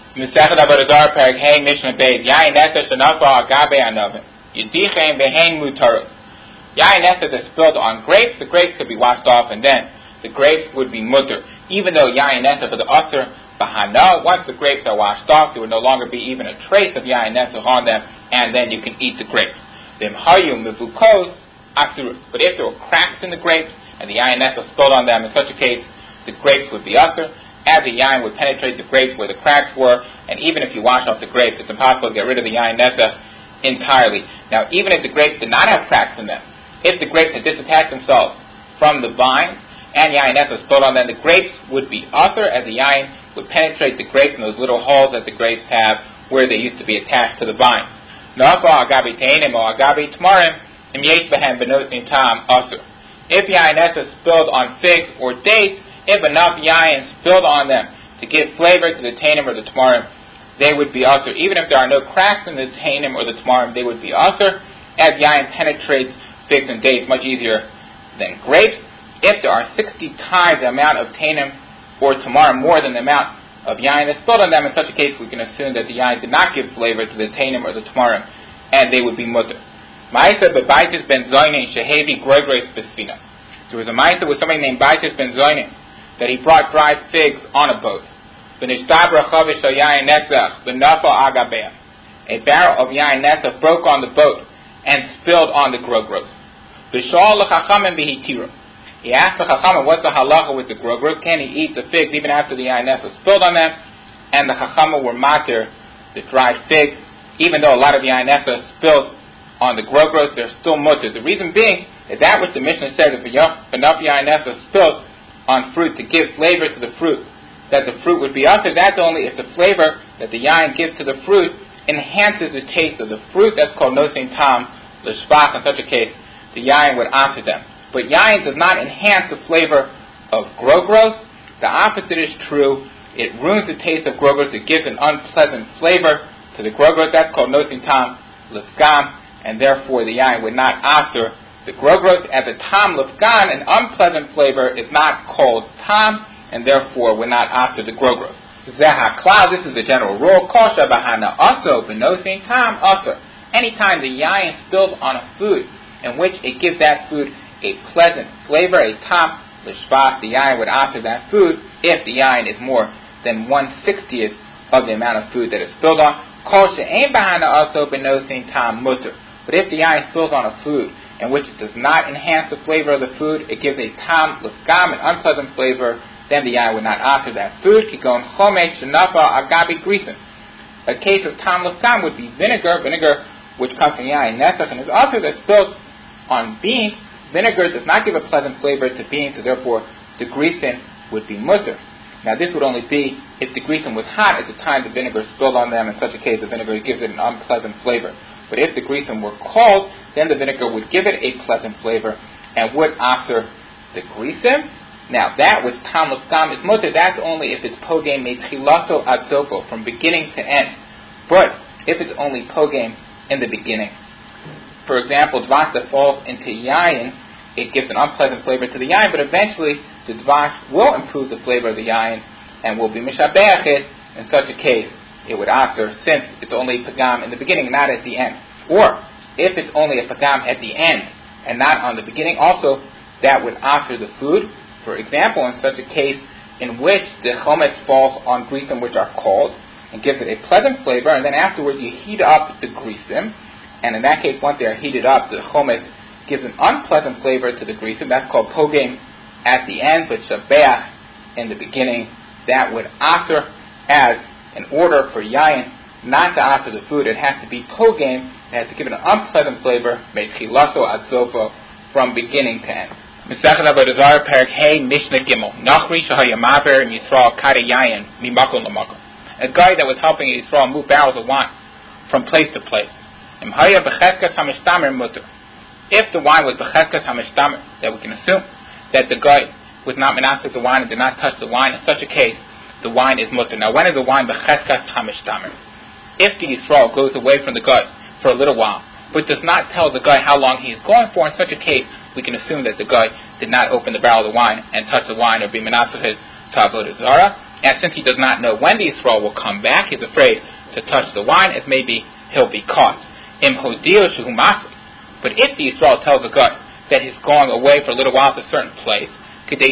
Mesechet Avodah Zarah Perek Hey Mishnah Beis Yain Eser Shenafa Agabe Anovim Yedichen Vehein Mutarot. Yain Eser that's spilled on grapes, the grapes could be washed off, and then the grapes would be mutter. Even though Yain Eser for the Aser Bahana, once the grapes are washed off, there would no longer be even a trace of Yain Eser on them, and then you can eat the grapes. But if there were cracks in the grapes and the Yain Eser spilled on them, in such a case, the grapes would be Aser, as the yain would penetrate the grapes where the cracks were, and even if you wash off the grapes, it's impossible to get rid of the yain nesa entirely. Now, even if the grapes did not have cracks in them, if the grapes had disattached themselves from the vines, and yain nesa spilled on them, the grapes would be usher, as the yain would penetrate the grapes in those little holes that the grapes have where they used to be attached to the vines. If yain nesa spilled on figs or dates, if enough yayin spilled on them to give flavor to the tainim or the tamarim, they would be usher. Even if there are no cracks in the tainim or the tamarim, they would be usher, as yayin penetrates figs and dates much easier than grapes. If there are 60 times the amount of tainim or tamarim more than the amount of yayin that spilled on them, in such a case we can assume that the yayin did not give flavor to the tainim or the tamarim, and they would be mutter. Ma'isa b'Baitis ben Zoynin shehevi groigreis b'sfina. There was a ma'isa with somebody named Baitis ben Zoynin that he brought dried figs on a boat. A barrel of yain nesa broke on the boat and spilled on the grogros. He asked the chachamim, what's the halacha with the grogros? Can he eat the figs even after the yain nesa spilled on them? And the chachamim were matir the dried figs, even though a lot of yain nesa spilled on the grogros, they're still mutter. The reason being that which the Mishnah said, if enough yain nesa spilled on fruit to give flavor to the fruit, that the fruit would be usher, that's only if the flavor that the yain gives to the fruit enhances the taste of the fruit. That's called nosein tam l'shvach. In such a case, the yain would usher them. But yain does not enhance the flavor of grogros. The opposite is true. It ruins the taste of grogros. It gives an unpleasant flavor to the grogros. That's called nosein tam l'fgam, and therefore the yain would not usher the grogros. At the tam l'fgan, an unpleasant flavor is not called tam, and therefore would not usher the grogros. Zehakla, this is the general rule. Kosha bahana also benosin tam usher. Anytime the yain spills on a food in which it gives that food a pleasant flavor, a tam l'shvach, the yain would usher that food if the yain is more than 1/60th of the amount of food that is spilled on. Kosha ain bahana also benosin tam mutter. But if the yain spills on a food in which it does not enhance the flavor of the food, it gives a tam l'fgam, an unpleasant flavor, then the yain would not usher that food. Kigon chomet shenafa agabi grisen. A case of tam l'fgam would be vinegar which comes from yain nesach and is also that's spilled on beans. Vinegar does not give a pleasant flavor to beans, so therefore the grisen would be mutter. Now this would only be if the grisen was hot at the time the vinegar spilled on them. In such a case, the vinegar gives it an unpleasant flavor. But if the grisen were cold, then the vinegar would give it a pleasant flavor and would usher the grisen. Now that which tam l'fgam is mutter, that's only if it's pogam meitchilaso ad sofo, from beginning to end. But if it's only pogam in the beginning, for example, dvash that falls into yayin, it gives an unpleasant flavor to the yayin, but eventually the dvash will improve the flavor of the yayin and will be mishabeach it. In such a case, it would usher, since it's only pagam in the beginning, not at the end. Or, if it's only a pagam at the end and not on the beginning, also that would usher the food. For example, in such a case in which the chometz falls on grisim which are cold and gives it a pleasant flavor, and then afterwards you heat up the grisim, and in that case, once they are heated up, the chometz gives an unpleasant flavor to the grisim. That's called pogam at the end, but shabeach in the beginning. That would usher, as in order for yayin not to usher the food, it has to be pogam. It has to give it an unpleasant flavor, meitchilaso ad sofo, from beginning to end. Mesechet Avodah Zarah Perek Hey Mishnah Gimel Nachri Shahaya Maver Yisrael Kare Yayin Mimakom Lamakom. A guy that was helping Yisrael move barrels of wine from place to place. If the wine was becheskas hamishtamer, that we can assume that the guy was not menasek the wine and did not touch the wine, in such a case, the wine is mutter. Now, when is the wine becheskas hamishtamer? If the Yisrael goes away from the guy for a little while, but does not tell the guy how long he is going for, in such a case, we can assume that the guy did not open the barrel of the wine and touch the wine or be menasek to Avodah Zarah. And since he does not know when the Yisrael will come back, he's afraid to touch the wine, as maybe he'll be caught. But if the Yisrael tells a guy that he's going away for a little while to a certain place, if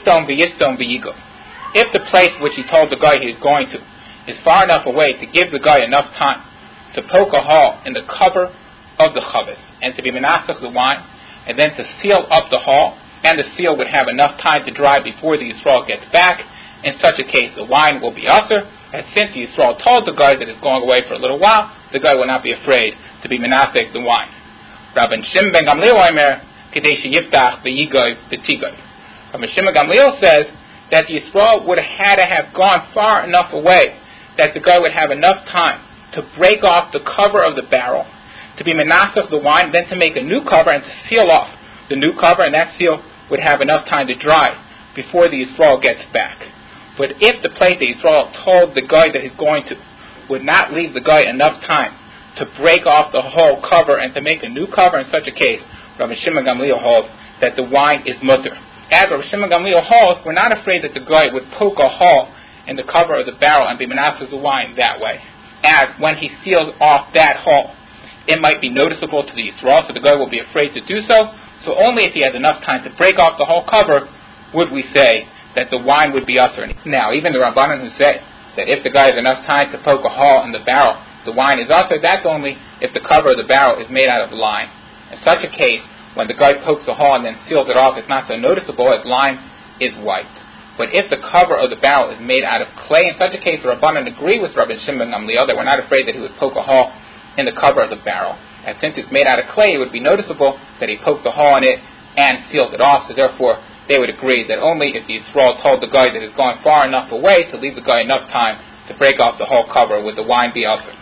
the place which he told the guy he is going to is far enough away to give the guy enough time to poke a hole in the cover of the chavis and to be menasach the wine, and then to seal up the hole, and the seal would have enough time to dry before the Yisrael gets back, in such a case the wine will be usher, and since the Yisrael told the guy that he's going away for a little while, the guy will not be afraid to be menasach the wine. Rabbi Shimon ben Gamliel Omer, Kadesh Yiftach V'Yigoy V'Tigoy. Rabbi Shimon ben Gamliel says that the Yisrael would have had to have gone far enough away that the guy would have enough time to break off the cover of the barrel, to be menasach the wine, then to make a new cover and to seal off the new cover, and that seal would have enough time to dry before the Yisrael gets back. But if the place that Yisrael told the guy that he's going to would not leave the guy enough time to break off the whole cover and to make a new cover, in such a case, Rabbi Shimon Gamliel holds that the wine is mutter. As Rabbi Shimon Gamliel holds, we're not afraid that the guy would poke a hole in the cover of the barrel and be menasach the wine that way. As when he seals off that hole, it might be noticeable to the Yisrael, so the guy will be afraid to do so. So only if he has enough time to break off the whole cover would we say that the wine would be usher. Now, even the Rabbanan who say that if the guy has enough time to poke a hole in the barrel, the wine is usher, that's only if the cover of the barrel is made out of lime. In such a case, when the guy pokes a hole and then seals it off, it's not so noticeable as lime is white. But if the cover of the barrel is made out of clay, in such a case, the Rabbanan agree with Rabbi Shimon Gamliel that we're not afraid that he would poke a hole in the cover of the barrel. And since it's made out of clay, it would be noticeable that he poked a hole in it and sealed it off. So therefore, they would agree that only if the Yisrael told the guy that he's going far enough away to leave the guy enough time to break off the whole cover would the wine be usher.